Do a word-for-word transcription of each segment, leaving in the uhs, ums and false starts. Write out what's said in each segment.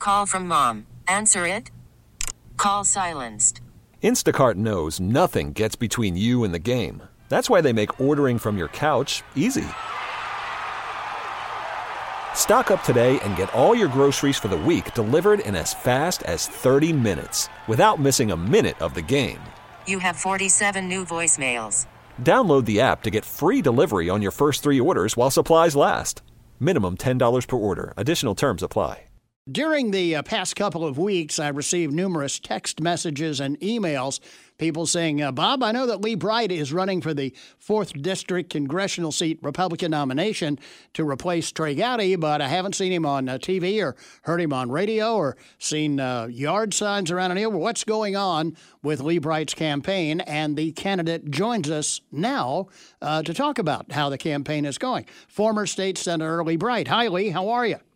Call from mom. Answer it. Call silenced. Instacart knows nothing gets between you and the game. That's why they make ordering from your couch easy. Stock up today and get all your groceries for the week delivered in as fast as thirty minutes without missing a minute of the game. You have forty-seven new voicemails. Download the app to get free delivery on your first three orders while supplies last. Minimum ten dollars per order. Additional terms apply. During the uh, past couple of weeks, I received numerous text messages and emails, people saying, uh, Bob, I know that Lee Bright is running for the fourth District congressional seat Republican nomination to replace Trey Gowdy, but I haven't seen him on uh, T V or heard him on radio or seen uh, yard signs around here. What's going on with Lee Bright's campaign? And the candidate joins us now uh, to talk about how the campaign is going. Former State Senator Lee Bright. Hi, Lee. How are you?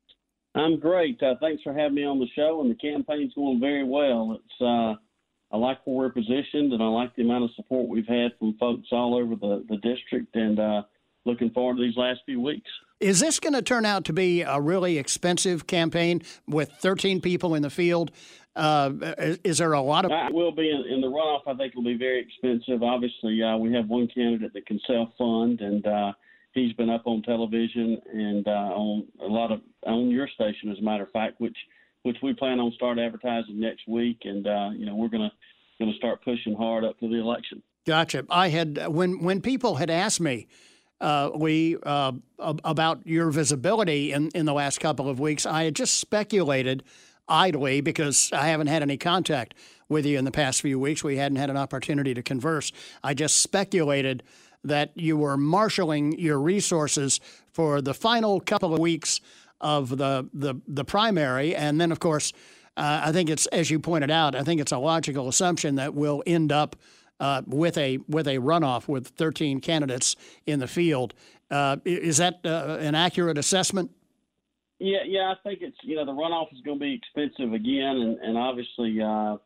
I'm great. Uh, thanks for having me on the show, and the campaign's going very well. It's uh, I like where we're positioned, and I like the amount of support we've had from folks all over the, the district, and uh, looking forward to these last few weeks. Is this going to turn out to be a really expensive campaign with thirteen people in the field? Uh, is, is there a lot of... It will be. In, in the runoff, I think it will be very expensive. Obviously, uh, we have one candidate that can self-fund, and uh, he's been up on television and uh, on a lot of on your station, as a matter of fact, which which we plan on start advertising next week, and uh, you know we're gonna gonna start pushing hard up to the election. Gotcha. I had when when people had asked me, uh, Lee, uh, about your visibility in in the last couple of weeks, I had just speculated idly because I haven't had any contact with you in the past few weeks. We hadn't had an opportunity to converse. I just speculated that you were marshaling your resources for the final couple of weeks of the the, the primary. And then, of course, uh, I think it's, as you pointed out, I think it's a logical assumption that we'll end up uh, with a with a runoff with thirteen candidates in the field. Uh, is that uh, an accurate assessment? Yeah, yeah, I think it's, you know, the runoff is going to be expensive again, and, and obviously uh,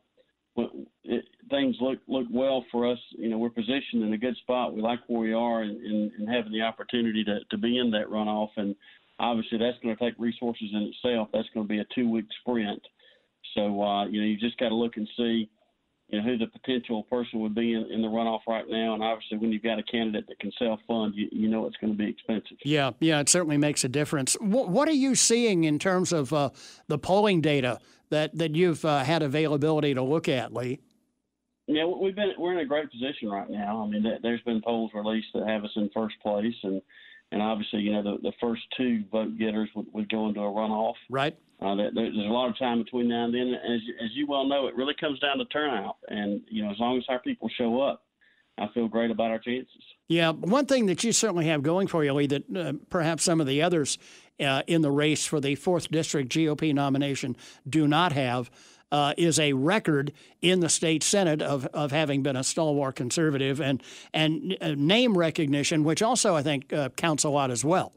it, things look look well for us. You know, we're positioned in a good spot. We like where we are and, and, and having the opportunity to, to be in that runoff. And obviously that's going to take resources in itself. That's going to be a two-week sprint. So, uh, you know, you just got to look and see, you know, who the potential person would be in, in the runoff right now. And obviously when you've got a candidate that can self-fund, you, you know it's going to be expensive. Yeah, yeah, it certainly makes a difference. What, what are you seeing in terms of uh, the polling data that, that you've uh, had availability to look at, Lee? Yeah, we've been we're in a great position right now. I mean, there's been polls released that have us in first place, and and obviously, you know, the, the first two vote getters would, would go into a runoff. Right. Uh, there, there's a lot of time between now and then. As as you well know, it really comes down to turnout, and you know, as long as our people show up, I feel great about our chances. Yeah, one thing that you certainly have going for you, Lee, that uh, perhaps some of the others uh, in the race for the fourth District G O P nomination do not have, uh, is a record in the state Senate of, of having been a stalwart conservative and and uh, name recognition, which also I think uh, counts a lot as well.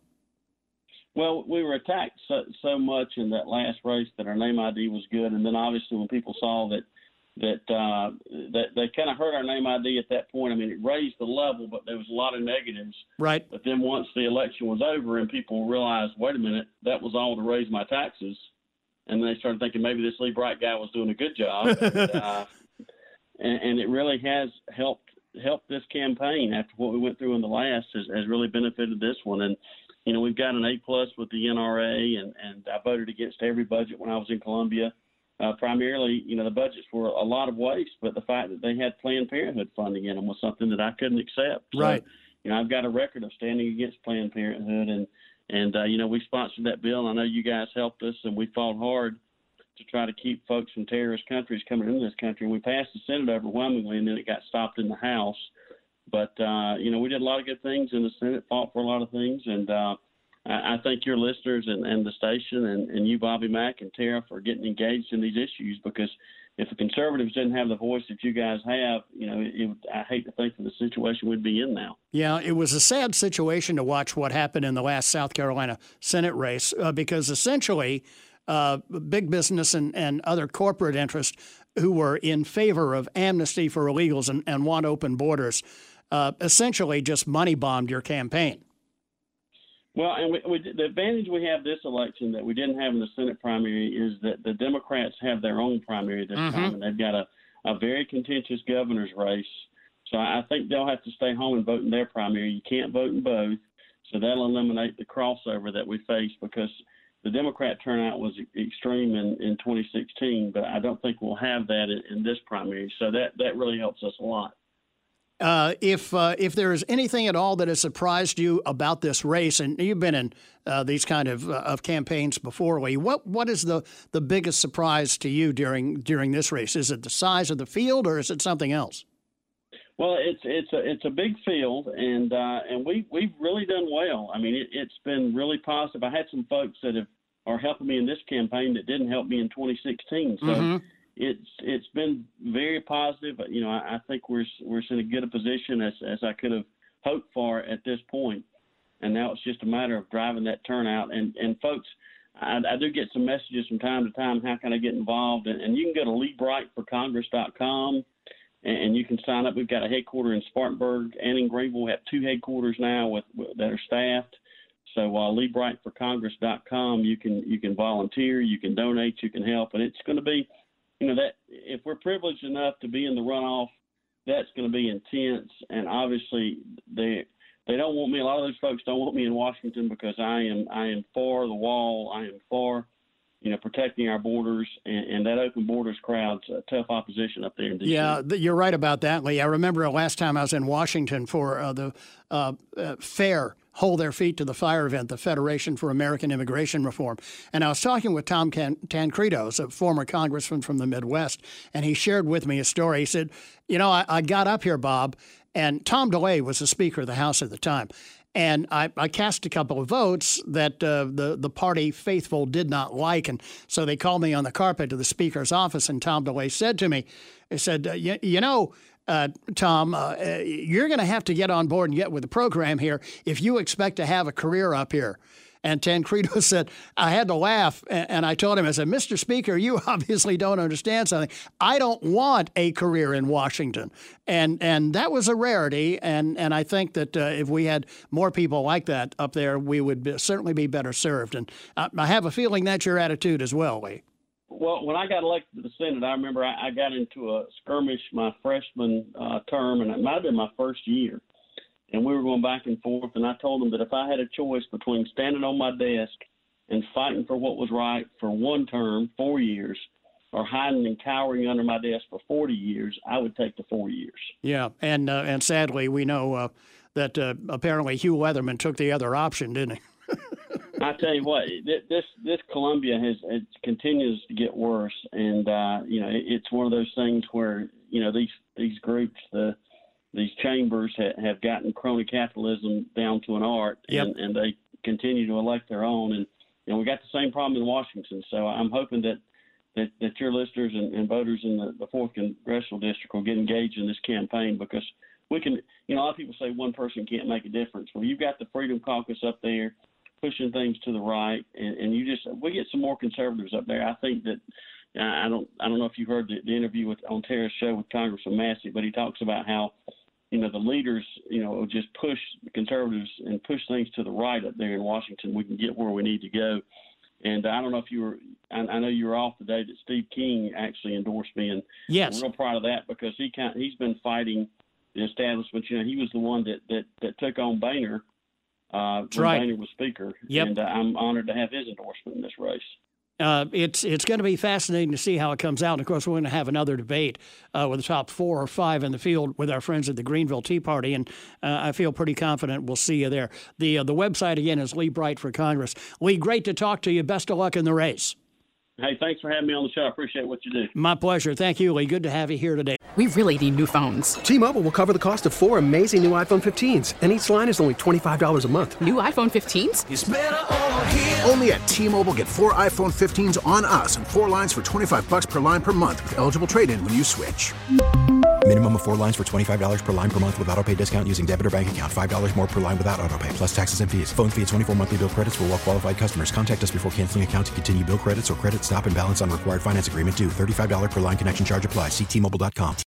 Well, we were attacked so, so much in that last race that our name I D was good, and then obviously when people saw that that uh, that they kind of hurt our name I D at that point. I mean, it raised the level, but there was a lot of negatives. Right. But then once the election was over and people realized, wait a minute, that was all to raise my taxes, and they started thinking maybe this Lee Bright guy was doing a good job, and, uh, and, and it really has helped helped this campaign after what we went through in the last has, has really benefited this one. And you know, we've got an A plus with the N R A, and, and I voted against every budget when I was in Columbia. Uh, primarily, you know, the budgets were a lot of waste, but the fact that they had Planned Parenthood funding in them was something that I couldn't accept. So, right. You know, I've got a record of standing against Planned Parenthood, and, and uh, you know, we sponsored that bill, and I know you guys helped us, and we fought hard to try to keep folks from terrorist countries coming into this country. And we passed the Senate overwhelmingly, and then it got stopped in the House. But, uh, you know, we did a lot of good things in the Senate, fought for a lot of things, and uh, I, I thank your listeners and, and the station and, and you, Bobby Mack and Tara, for getting engaged in these issues, because if the conservatives didn't have the voice that you guys have, you know, it, it, I hate to think of the situation we'd be in now. Yeah, it was a sad situation to watch what happened in the last South Carolina Senate race uh, because essentially uh, big business and, and other corporate interests who were in favor of amnesty for illegals and, and want open borders uh, essentially just money bombed your campaign. Well, and we, we, the advantage we have this election that we didn't have in the Senate primary is that the Democrats have their own primary this Mm-hmm. time, and they've got a, a very contentious governor's race. So I think they'll have to stay home and vote in their primary. You can't vote in both, so that'll eliminate the crossover that we face because the Democrat turnout was extreme in, in twenty sixteen, but I don't think we'll have that in, in this primary. So that, that really helps us a lot. Uh, if uh, if there is anything at all that has surprised you about this race, and you've been in uh, these kind of uh, of campaigns before, Lee, what what is the, the biggest surprise to you during during this race? Is it the size of the field, or is it something else? Well, it's it's a it's a big field, and uh, and we we've really done well. I mean, it, it's been really positive. I had some folks that have are helping me in this campaign that didn't help me in twenty sixteen. So. Mm-hmm. It's it's been very positive. You know, I, I think we're we're in as good a position as, as I could have hoped for at this point. And now it's just a matter of driving that turnout. And and folks, I, I do get some messages from time to time. How can I get involved? And, and you can go to lee bright for congress dot com and, and you can sign up. We've got a headquarters in Spartanburg and in Greenville. We have two headquarters now with, with that are staffed. So uh, lee bright for congress dot com. You can you can volunteer, you can donate, you can help, and it's going to be. You know, that if we're privileged enough to be in the runoff, that's going to be intense. And obviously, they they don't want me. A lot of those folks don't want me in Washington because I am I am for the wall. I am for, you know, protecting our borders. And, and that open borders crowd's a tough opposition up there in D C. Yeah, you're right about that, Lee. I remember last time I was in Washington for uh, the uh, uh, fair. Hold Their Feet to the Fire event, the Federation for American Immigration Reform. And I was talking with Tom Can- Tancredo, a former congressman from the Midwest, and he shared with me a story. He said, you know, I, I got up here, Bob, and Tom DeLay was the Speaker of the House at the time. And I, I cast a couple of votes that uh, the, the party faithful did not like. And so they called me on the carpet to the Speaker's office, and Tom DeLay said to me, he said, uh, you, you know, Uh, Tom, uh, you're going to have to get on board and get with the program here if you expect to have a career up here. And Tancredo said, I had to laugh, and, and I told him, I said, Mister Speaker, you obviously don't understand something. I don't want a career in Washington. And and that was a rarity, and, and I think that uh, if we had more people like that up there, we would be, certainly be better served. And I, I have a feeling that's your attitude as well, Lee. Well, when I got elected to the Senate, I remember I, I got into a skirmish my freshman uh, term, and it might have been my first year. And we were going back and forth, and I told them that if I had a choice between standing on my desk and fighting for what was right for one term, four years, or hiding and cowering under my desk for forty years, I would take the four years. Yeah, and uh, and sadly, we know uh, that uh, apparently Hugh Weatherman took the other option, didn't he? I tell you what, this this Columbia has it continues to get worse, and uh, you know it, it's one of those things where you know these these groups, the these chambers ha, have gotten crony capitalism down to an art, yep. and, and they continue to elect their own, and you know we got the same problem in Washington. So I'm hoping that that, that your listeners and, and voters in the, the fourth congressional district will get engaged in this campaign because we can. You know, a lot of people say one person can't make a difference. Well, you've got the Freedom Caucus up there pushing things to the right, and, and you just we get some more conservatives up there. I think that I don't I don't know if you heard the, the interview with on Tara's show with Congressman Massey, but he talks about how you know the leaders you know will just push the conservatives and push things to the right up there in Washington. We can get where we need to go. And I don't know if you were I, I know you were off the day that Steve King actually endorsed me, and yes. I'm real proud of that because he kind he's been fighting the establishment. You know, he was the one that that, that took on Boehner. Uh, when right. Boehner was Speaker, yep. and uh, I'm honored to have his endorsement in this race. Uh, it's it's going to be fascinating to see how it comes out. And of course, we're going to have another debate uh, with the top four or five in the field with our friends at the Greenville Tea Party, and uh, I feel pretty confident we'll see you there. The uh, the website again is Lee Bright for Congress. Lee, great to talk to you. Best of luck in the race. Hey, thanks for having me on the show. I appreciate what you do. My pleasure. Thank you, Lee. Good to have you here today. We really need new phones. T-Mobile will cover the cost of four amazing new iPhone fifteens, and each line is only twenty-five dollars a month. New iPhone fifteens? It's better over here. Only at T-Mobile, get four iPhone fifteens on us and four lines for twenty-five dollars per line per month with eligible trade-in when you switch. Minimum of four lines for twenty-five dollars per line per month with autopay discount using debit or bank account. five dollars more per line without autopay, plus taxes and fees. Phone fee at twenty-four monthly bill credits for well-qualified customers. Contact us before canceling account to continue bill credits or credit stop and balance on required finance agreement due. thirty-five dollars per line connection charge applies. See T Mobile dot com.